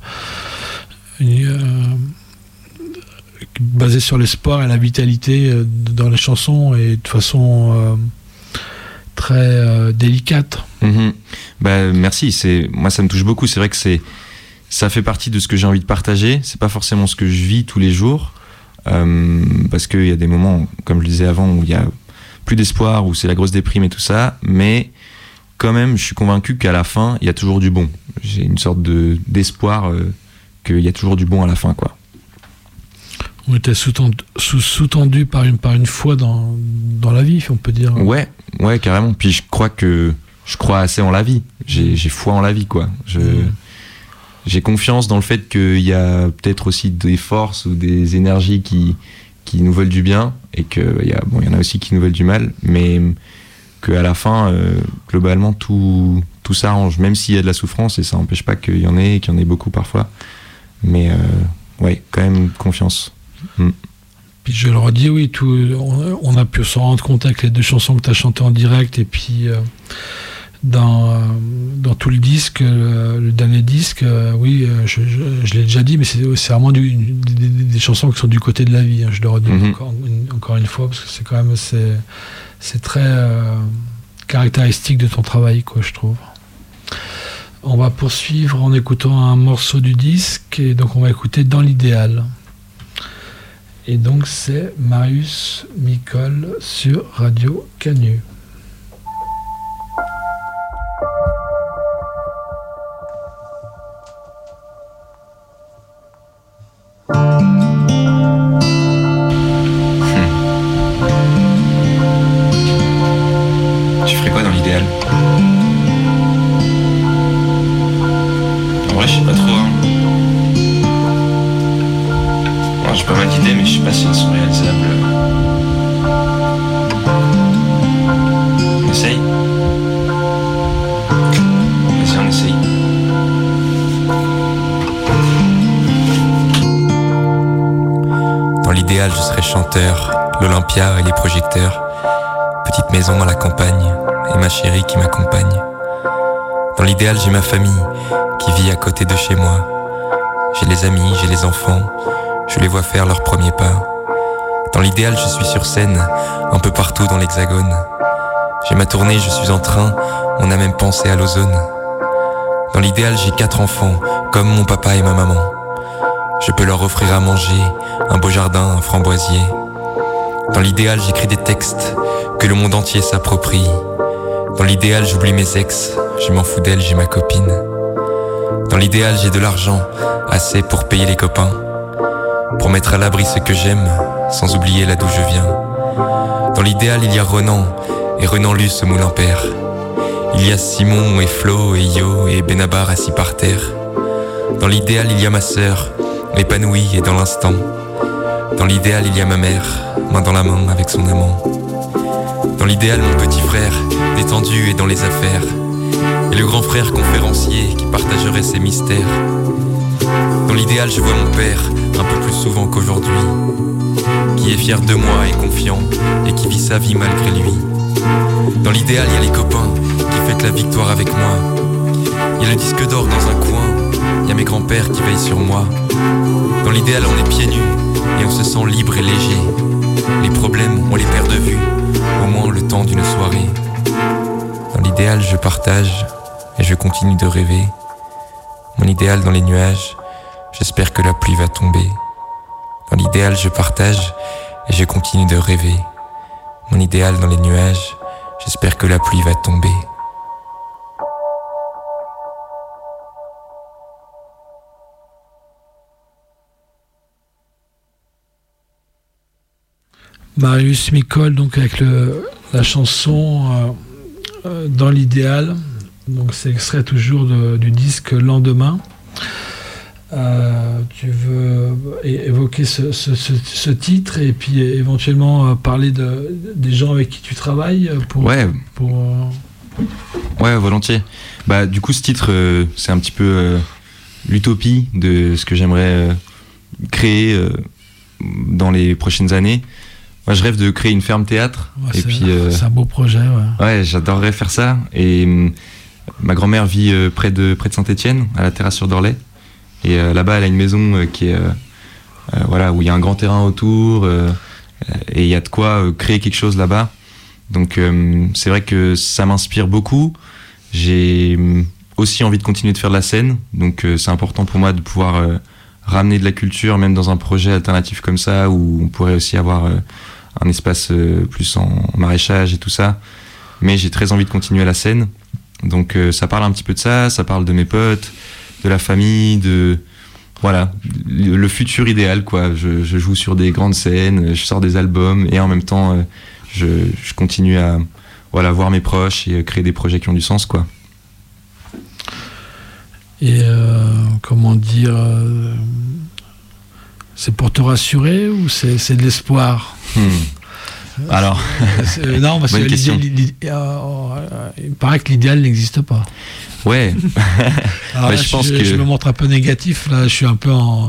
basé sur l'espoir et la vitalité dans les chansons, et de façon très délicate. Merci, moi ça me touche beaucoup. C'est vrai que ça fait partie de ce que j'ai envie de partager. C'est pas forcément ce que je vis tous les jours, parce qu'il y a des moments, comme je le disais avant, où il y a plus d'espoir, où c'est la grosse déprime et tout ça, mais quand même je suis convaincu qu'à la fin il y a toujours du bon. J'ai une sorte d'espoir qu'il y a toujours du bon à la fin, quoi. On était sous-tendu par une foi dans la vie, on peut dire. Ouais, carrément. Puis je crois assez en la vie. J'ai foi en la vie, quoi. J'ai confiance dans le fait qu'il y a peut-être aussi des forces ou des énergies qui nous veulent du bien, et qu'il y en a aussi qui nous veulent du mal, mais qu'à la fin, globalement, tout s'arrange, même s'il y a de la souffrance, et ça n'empêche pas qu'il y en ait, et qu'il y en ait beaucoup parfois. Mais quand même confiance. Puis je le redis, oui, on a pu s'en rendre compte avec les 2 chansons que tu as chantées en direct, et puis dans tout le disque, le dernier disque, oui, je l'ai déjà dit, mais c'est vraiment des chansons qui sont du côté de la vie, hein, je le redis encore une fois, parce que c'est quand même c'est très caractéristique de ton travail, quoi, je trouve. On va poursuivre en écoutant un morceau du disque, et donc on va écouter Dans l'idéal. Et donc c'est Marius Micol sur Radio Canu. Tu ferais quoi dans l'idéal ? En vrai, je sais pas trop, hein. J'ai pas mal d'idées, mais je sais pas si elles sont réalisables. On essaye ? Vas-y, on essaye. Dans l'idéal, je serais chanteur, l'Olympia et les projecteurs, petite maison à la campagne et ma chérie qui m'accompagne. Dans l'idéal, j'ai ma famille qui vit à côté de chez moi. J'ai les amis, j'ai les enfants. Je les vois faire leurs premiers pas. Dans l'idéal, je suis sur scène, un peu partout dans l'hexagone. J'ai ma tournée, je suis en train, on a même pensé à l'ozone. Dans l'idéal, j'ai 4 enfants, comme mon papa et ma maman. Je peux leur offrir à manger, un beau jardin, un framboisier. Dans l'idéal, j'écris des textes que le monde entier s'approprie. Dans l'idéal, j'oublie mes ex, je m'en fous d'elle, j'ai ma copine. Dans l'idéal, j'ai de l'argent, assez pour payer les copains, pour mettre à l'abri ce que j'aime, sans oublier là d'où je viens. Dans l'idéal, il y a Renan, et Renan Luce au Moulin Père. Il y a Simon et Flo et Yo et Benabar assis par terre. Dans l'idéal, il y a ma sœur, épanouie et dans l'instant. Dans l'idéal, il y a ma mère, main dans la main avec son amant. Dans l'idéal, mon petit frère, détendu et dans les affaires. Et le grand frère conférencier qui partagerait ses mystères. Dans l'idéal, je vois mon père, un peu plus souvent qu'aujourd'hui, qui est fier de moi et confiant, et qui vit sa vie malgré lui. Dans l'idéal, il y a les copains qui fêtent la victoire avec moi. Il y a le disque d'or dans un coin, il y a mes grands-pères qui veillent sur moi. Dans l'idéal, on est pieds nus, et on se sent libre et léger. Les problèmes, on les perd de vue, au moins le temps d'une soirée. Dans l'idéal, je partage, et je continue de rêver. Mon idéal dans les nuages, j'espère que la pluie va tomber. Dans l'idéal, je partage, et je continue de rêver. Mon idéal dans les nuages, j'espère que la pluie va tomber. Marius Micol, donc avec la chanson Dans l'idéal. Donc c'est extrait toujours du disque Lendemain. Tu veux évoquer ce titre et puis éventuellement parler des gens avec qui tu travailles Ouais, volontiers. Bah, du coup, ce titre, c'est un petit peu l'utopie de ce que j'aimerais créer dans les prochaines années. Moi, je rêve de créer une ferme théâtre. Ouais, c'est un beau projet. Ouais, j'adorerais faire ça. Et ma grand-mère vit près de Saint-Étienne, à la Terrasse-sur-Dorlay. Et là-bas, elle a une maison qui est voilà, où il y a un grand terrain autour et il y a de quoi créer quelque chose là-bas. Donc c'est vrai que ça m'inspire beaucoup. J'ai aussi envie de continuer de faire de la scène. Donc c'est important pour moi de pouvoir ramener de la culture, même dans un projet alternatif comme ça, où on pourrait aussi avoir un espace plus en maraîchage et tout ça. Mais j'ai très envie de continuer la scène. Donc ça parle un petit peu de ça, ça parle de mes potes, de la famille, de voilà, le futur idéal quoi. Je joue sur des grandes scènes, je sors des albums et en même temps je continue à voilà, voir mes proches et créer des projets qui ont du sens quoi. Et comment dire, c'est pour te rassurer ou c'est de l'espoir? Alors, non, parce que il paraît que l'idéal n'existe pas. Ouais. Alors là, je pense que je me montre un peu négatif. Là, je suis un peu dans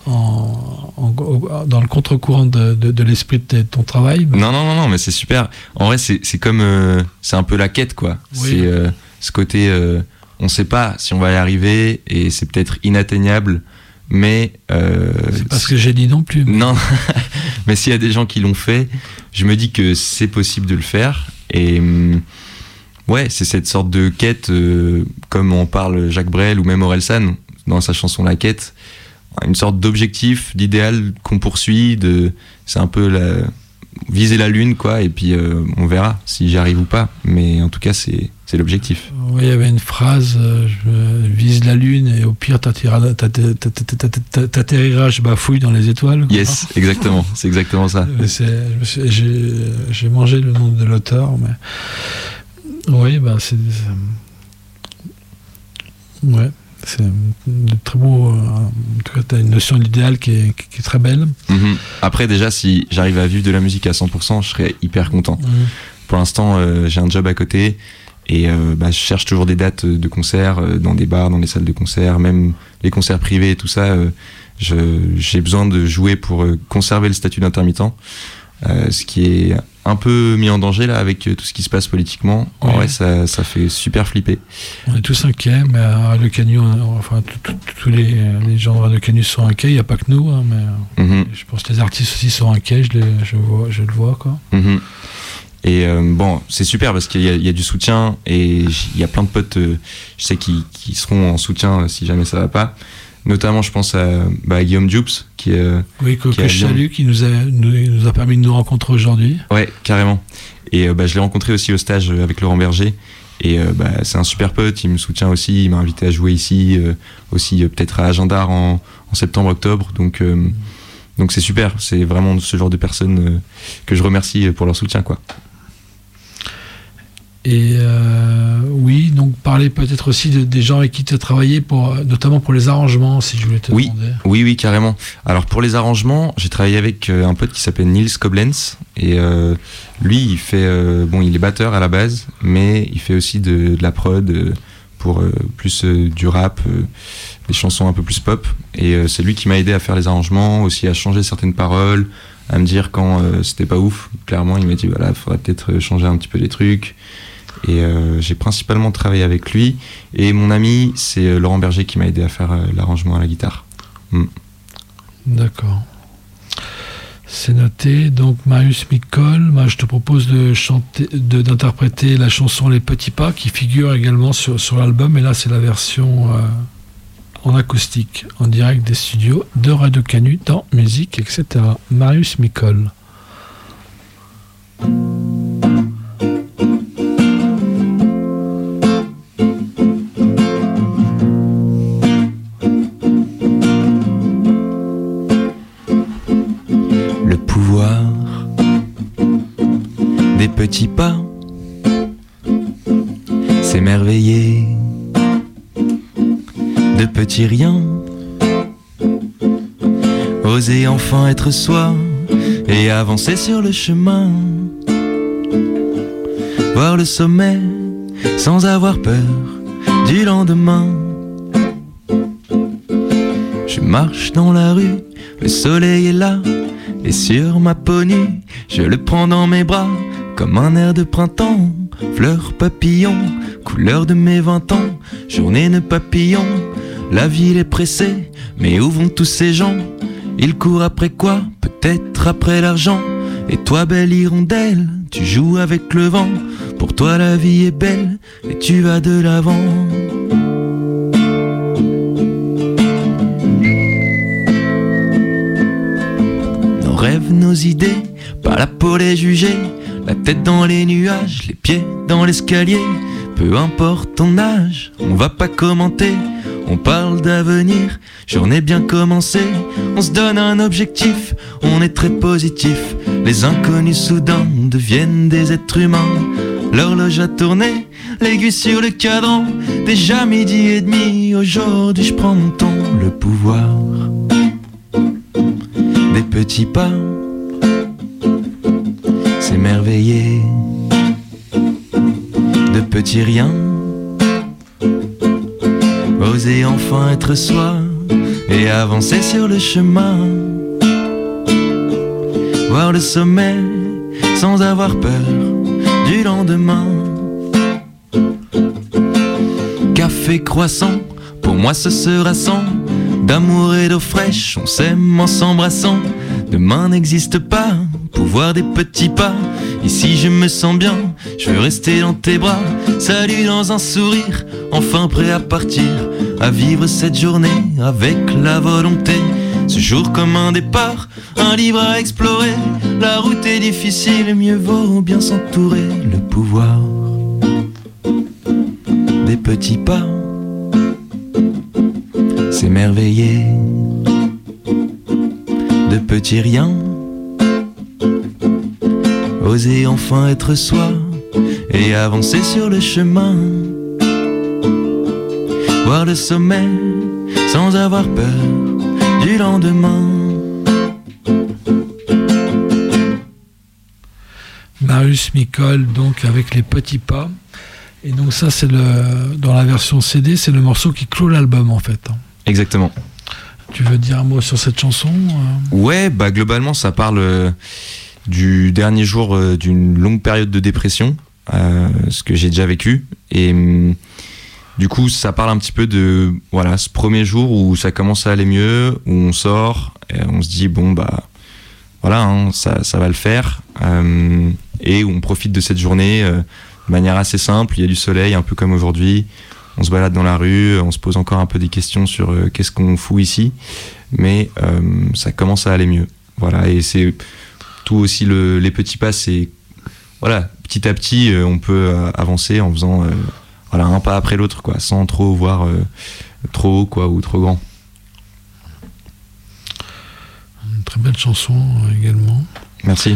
le contre-courant de l'esprit de ton travail. Mais... Non, mais c'est super. En vrai, c'est comme c'est un peu la quête, quoi. Oui. C'est ce côté, on sait pas si on va y arriver et c'est peut-être inatteignable. Mais c'est pas ce que j'ai dit non plus. Mais... Non, mais s'il y a des gens qui l'ont fait, je me dis que c'est possible de le faire. Et ouais, c'est cette sorte de quête, comme en parle Jacques Brel ou même Orelsan dans sa chanson La Quête, une sorte d'objectif, d'idéal qu'on poursuit. C'est un peu viser la lune, quoi. Et puis on verra si j'y arrive ou pas. Mais en tout cas, c'est l'objectif. Oui, il y avait une phrase, je vise la lune et au pire t'atterriras, je bafouille dans les étoiles. Yes, exactement, c'est exactement ça. J'ai mangé le nom de l'auteur, mais oui, bah c'est très beau. En tout cas, t'as une notion de l'idéal qui est très belle. Mm-hmm. Après, déjà, si j'arrive à vivre de la musique à 100%, je serais hyper content. Mm-hmm. Pour l'instant, j'ai un job à côté. Et je cherche toujours des dates de concerts dans des bars, dans des salles de concert, même les concerts privés et tout ça. J'ai besoin de jouer pour conserver le statut d'intermittent, ce qui est un peu mis en danger là avec tout ce qui se passe politiquement. En vrai, ça fait super flipper. On est tous inquiets, mais à Radio Canu, enfin tous les gens de Radio Canu sont inquiets. Il n'y a pas que nous, hein, mais je pense que les artistes aussi sont inquiets. Je le vois quoi. Mm-hmm. Et bon, c'est super parce qu'il y a du soutien et il y a plein de potes, je sais, qui seront en soutien si jamais ça va pas. Notamment, je pense à Guillaume Dupes, qui est... Oui, que je salue, qui nous a permis de nous rencontrer aujourd'hui. Ouais, carrément. Et je l'ai rencontré aussi au stage avec Laurent Berger. Et c'est un super pote, il me soutient aussi, il m'a invité à jouer ici, aussi peut-être à Agendar en septembre-octobre. Donc c'est super, c'est vraiment ce genre de personnes que je remercie pour leur soutien, quoi. Et oui, donc parler peut-être aussi des gens avec qui tu as travaillé, notamment pour les arrangements, si je voulais te demander. Oui, carrément. Alors pour les arrangements, j'ai travaillé avec un pote qui s'appelle Niels Koblenz, et lui, il fait, il est batteur à la base, mais il fait aussi de la prod pour plus du rap, des chansons un peu plus pop, et c'est lui qui m'a aidé à faire les arrangements, aussi à changer certaines paroles, à me dire quand c'était pas ouf. Clairement, il m'a dit voilà, faudrait peut-être changer un petit peu les trucs. Et j'ai principalement travaillé avec lui. Et mon ami, c'est Laurent Berger qui m'a aidé à faire l'arrangement à la guitare. D'accord. C'est noté. Donc Marius Mikol, moi je te propose d'interpréter la chanson Les Petits Pas, qui figure également sur l'album. Et là, c'est la version en acoustique, en direct des studios de Radio Canu dans Musique, etc. Marius Mikol. Des petits pas, s'émerveiller de petits riens, oser enfin être soi et avancer sur le chemin, voir le sommet sans avoir peur du lendemain. Je marche dans la rue, le soleil est là, et sur ma peau nue, je le prends dans mes bras, comme un air de printemps, fleurs papillons, couleur de mes 20 ans, journée de papillons. La ville est pressée, mais où vont tous ces gens? Ils courent après quoi? Peut-être après l'argent. Et toi, belle hirondelle, tu joues avec le vent. Pour toi la vie est belle, et tu vas de l'avant. Nos rêves, nos idées, pas là pour les juger. La tête dans les nuages, les pieds dans l'escalier. Peu importe ton âge, on va pas commenter. On parle d'avenir, journée bien commencée. On se donne un objectif, on est très positif. Les inconnus soudain deviennent des êtres humains. L'horloge a tourné, l'aiguille sur le cadran. Déjà 12h30, aujourd'hui je prends mon temps. Le pouvoir des petits pas, s'émerveiller de petits riens, oser enfin être soi et avancer sur le chemin, voir le sommet sans avoir peur du lendemain. Café croissant, pour moi ce sera sans d'amour et d'eau fraîche, on s'aime en s'embrassant. Demain n'existe pas, pouvoir des petits pas. Ici je me sens bien, je veux rester dans tes bras. Salut dans un sourire, enfin prêt à partir, à vivre cette journée avec la volonté. Ce jour comme un départ, un livre à explorer. La route est difficile, mieux vaut bien s'entourer. Le pouvoir des petits pas, s'émerveiller de petits riens, oser enfin être soi et avancer sur le chemin, voir le sommet sans avoir peur du lendemain. Marius Mikol, donc avec Les Petits Pas. Et donc ça, c'est dans la version CD, c'est le morceau qui clôt l'album en fait. Exactement. Tu veux dire un mot sur cette chanson? Ouais, globalement ça parle du dernier jour d'une longue période de dépression, ce que j'ai déjà vécu, et du coup ça parle un petit peu de ce premier jour où ça commence à aller mieux, où on sort et on se dit ça va le faire, et où on profite de cette journée de manière assez simple. Il y a du soleil, un peu comme aujourd'hui. On se balade dans la rue, on se pose encore un peu des questions sur qu'est-ce qu'on fout ici, mais ça commence à aller mieux. Voilà, et c'est tout aussi les petits pas, c'est voilà, petit à petit, on peut avancer en faisant voilà, un pas après l'autre, quoi, sans trop voir trop haut, quoi, ou trop grand. Une très belle chanson également. Merci.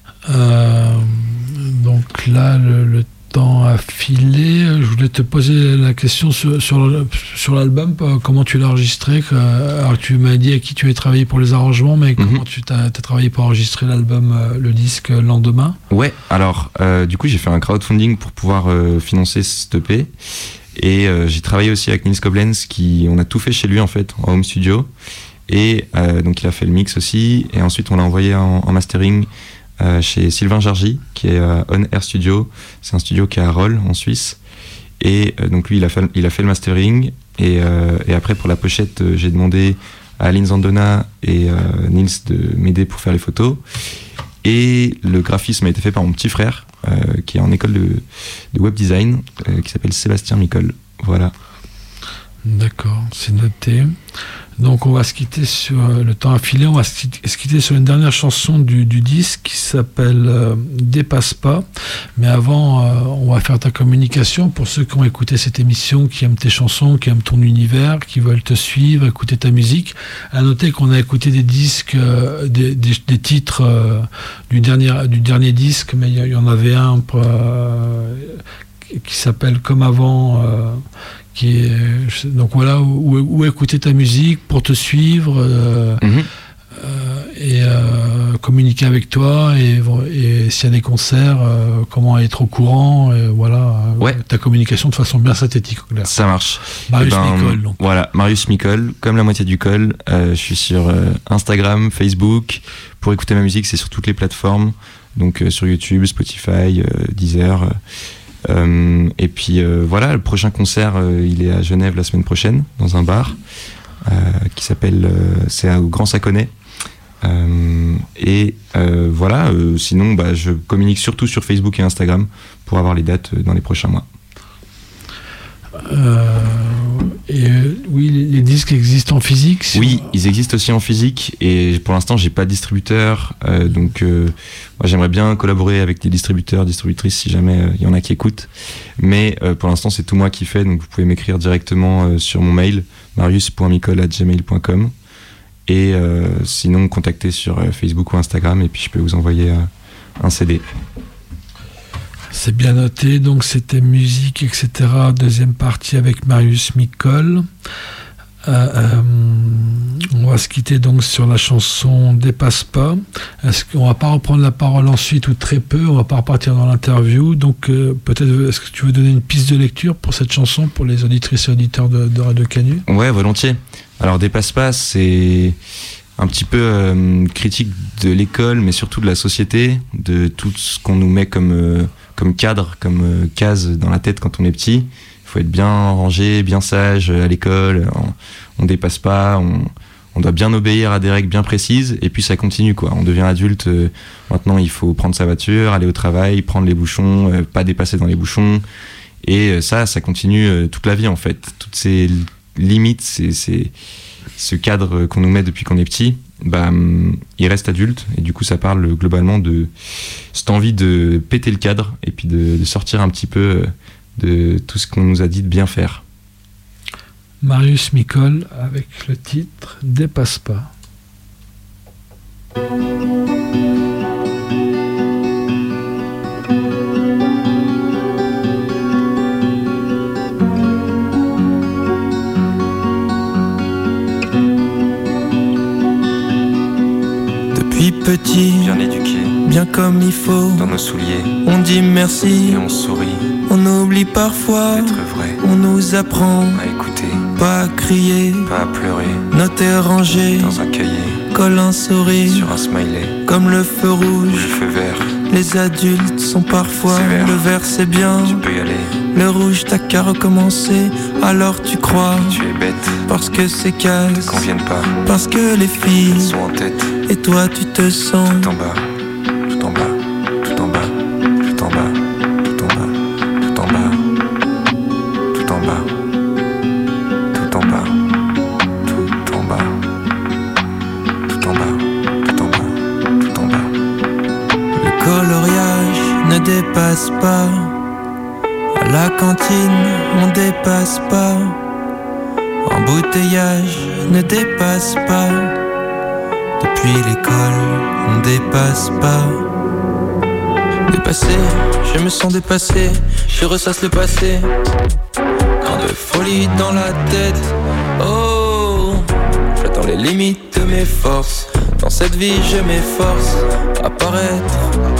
Donc là, le temps a filé. Je voulais te poser la question sur l'album. Comment tu l'as enregistré? Alors, tu m'as dit à qui tu avais travaillé pour les arrangements, mais comment tu t'as travaillé pour enregistrer l'album, le disque le lendemain? Ouais, alors du coup j'ai fait un crowdfunding pour pouvoir financer cette EP. Et j'ai travaillé aussi avec Nils Koblenz, on a tout fait chez lui en fait, en home studio. Et donc il a fait le mix aussi. Et ensuite on l'a envoyé en mastering chez Sylvain Jargy, qui est On Air Studio. C'est un studio qui est à Rolle, en Suisse. Et donc lui, il a fait le mastering. Et après, pour la pochette, j'ai demandé à Aline Zandona et Nils de m'aider pour faire les photos. Et le graphisme a été fait par mon petit frère, qui est en école de web design, qui s'appelle Sébastien Micol. Voilà. D'accord, c'est noté. Donc on va se quitter sur le temps à filer, on va se quitter sur une dernière chanson du disque qui s'appelle Dépasse pas. Mais avant, on va faire ta communication pour ceux qui ont écouté cette émission, qui aiment tes chansons, qui aiment ton univers, qui veulent te suivre, écouter ta musique. À noter qu'on a écouté des disques, des titres du dernier disque, mais il y en avait un qui s'appelle Comme avant. Donc voilà, où écouter ta musique pour te suivre et communiquer avec toi et s'il y a des concerts, comment être au courant, et voilà, ta communication de façon bien synthétique. Claire. Ça marche. Marius Micol. Donc. Voilà, Marius Micol, comme la moitié du col. Je suis sur Instagram, Facebook. Pour écouter ma musique, c'est sur toutes les plateformes, donc sur YouTube, Spotify, Deezer. Et puis voilà, le prochain concert il est à Genève la semaine prochaine dans un bar qui s'appelle c'est au Grand Saconnet et voilà, sinon je communique surtout sur Facebook et Instagram pour avoir les dates dans les prochains mois. Oui, les disques existent en physique. Oui, ils existent aussi en physique et pour l'instant j'ai pas de distributeur, donc moi j'aimerais bien collaborer avec des distributeurs, distributrices si jamais il y en a qui écoutent, mais pour l'instant c'est tout moi qui fais, donc vous pouvez m'écrire directement sur mon mail marius.micol@gmail.com et sinon contacter sur Facebook ou Instagram et puis je peux vous envoyer un CD. C'est bien noté, donc c'était musique, etc. Deuxième partie avec Marius Micol. On va se quitter donc sur la chanson Dépasse pas. Est-ce qu'on va pas reprendre la parole ensuite ou très peu? On va pas repartir dans l'interview. Donc peut-être, est-ce que tu veux donner une piste de lecture pour cette chanson pour les auditrices et auditeurs de Radio Canu? Ouais, volontiers. Alors Dépasse pas, c'est un petit peu critique de l'école, mais surtout de la société, de tout ce qu'on nous met comme cadre, comme case dans la tête quand on est petit. Il faut être bien rangé, bien sage à l'école, on dépasse pas, on doit bien obéir à des règles bien précises, et puis ça continue, quoi. On devient adulte, maintenant il faut prendre sa voiture, aller au travail, prendre les bouchons, pas dépasser dans les bouchons, et ça continue toute la vie en fait. Toutes ces limites, ce cadre qu'on nous met depuis qu'on est petit, il reste adulte, et du coup ça parle globalement de cette envie de péter le cadre et puis de sortir un petit peu de tout ce qu'on nous a dit de bien faire. Marius Micol avec le titre Dépasse pas. Petit, bien éduqué, bien comme il faut, dans nos souliers, on dit merci et on sourit. On oublie parfois d'être vrai, on nous apprend à écouter, pas à crier, pas à pleurer, noter rangé dans un cahier, colle un sourire sur un smiley, comme le feu rouge, le feu vert. Les adultes sont parfois sévères. Le vert c'est bien, tu peux y aller. Le rouge t'as qu'à recommencer, alors tu crois que tu es bête, parce que ces cases te conviennent pas, parce que les filles sont en tête, et toi tu te sens tout en bas, tout en bas, tout en bas. dépasse pas. À la cantine, on dépasse pas. Embouteillage ne dépasse pas. Depuis l'école, on dépasse pas. Dépassé, je me sens dépassé, je ressasse le passé. Quand de folie dans la tête, oh, j'attends les limites de mes forces. Dans cette vie, je m'efforce à paraître.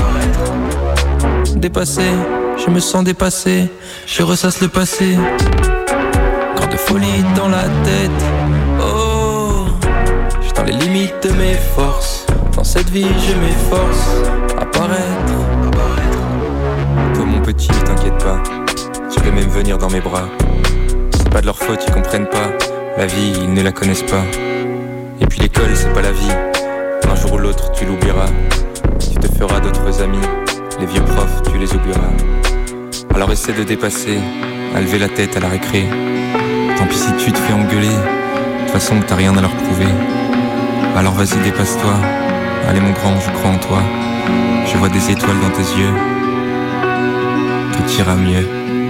Dépassé, je me sens dépassé, je ressasse le passé. Quand de folie dans la tête, oh, j'attends les limites de mes forces. Dans cette vie, je m'efforce à paraître. Toi mon petit, t'inquiète pas, tu peux même venir dans mes bras. C'est pas de leur faute, ils comprennent pas. La vie, ils ne la connaissent pas. Et puis l'école, c'est pas la vie. Un jour ou l'autre, tu l'oublieras. Tu te feras d'autres amis. Les vieux profs, tu les oublieras. Alors essaie de dépasser, à lever la tête à la récré. Tant pis si tu te fais engueuler, de toute façon t'as rien à leur prouver. Alors vas-y, dépasse-toi. Allez mon grand, je crois en toi. Je vois des étoiles dans tes yeux. Tout ira mieux.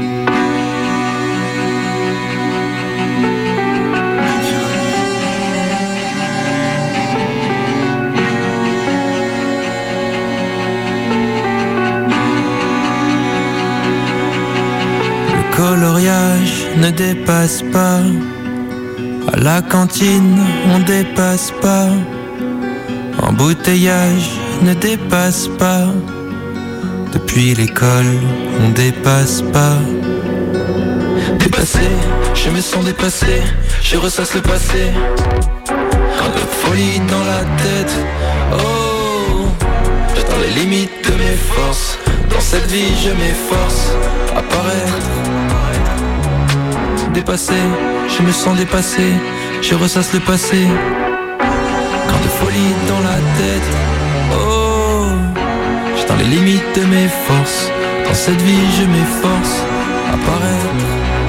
Le coloriage ne dépasse pas. À la cantine, on dépasse pas. Embouteillage ne dépasse pas. Depuis l'école, on dépasse pas. Dépassé, je me sens dépassé, je ressasse le passé. Quand de folie dans la tête, oh, j'attends les limites de mes forces. Dans cette vie, je m'efforce à paraître. Dépassé, je me sens dépassé, je ressasse le passé. Quand de folie dans la tête, oh, j'attends les limites de mes forces. Dans cette vie, je m'efforce à paraître.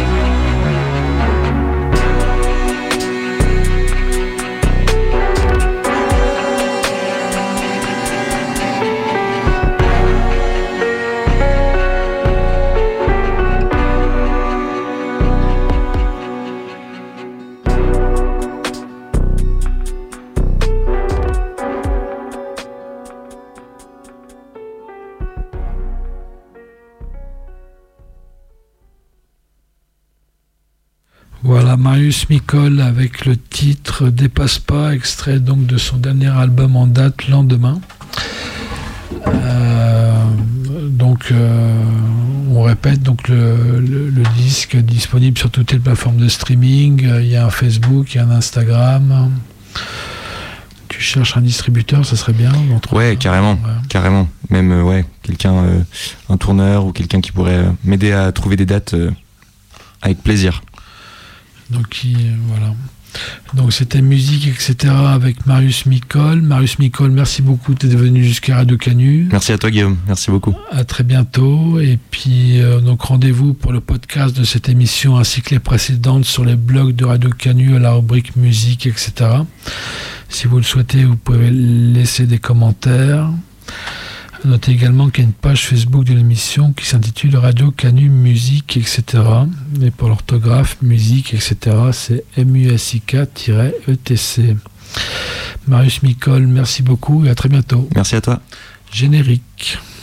Voilà, Marius Micol avec le titre Dépasse pas, extrait donc de son dernier album en date, Lendemain. On répète, donc le disque est disponible sur toutes les plateformes de streaming. Il y a un Facebook, il y a un Instagram. Tu cherches un distributeur, ça serait bien. Ouais, carrément. Même quelqu'un, un tourneur ou quelqu'un qui pourrait m'aider à trouver des dates avec plaisir. Donc voilà. Donc c'était musique, etc. avec Marius Micol. Marius Micol, merci beaucoup d'être venu jusqu'à Radio Canu. Merci à toi Guillaume, merci beaucoup. À très bientôt. Et puis donc rendez-vous pour le podcast de cette émission ainsi que les précédentes sur les blogs de Radio Canu à la rubrique musique, etc. Si vous le souhaitez, vous pouvez laisser des commentaires. Notez également qu'il y a une page Facebook de l'émission qui s'intitule Radio Canu Musique, etc. Et pour l'orthographe, musique, etc., c'est MUSIK-ETC. Marius Micol, merci beaucoup et à très bientôt. Merci à toi. Générique.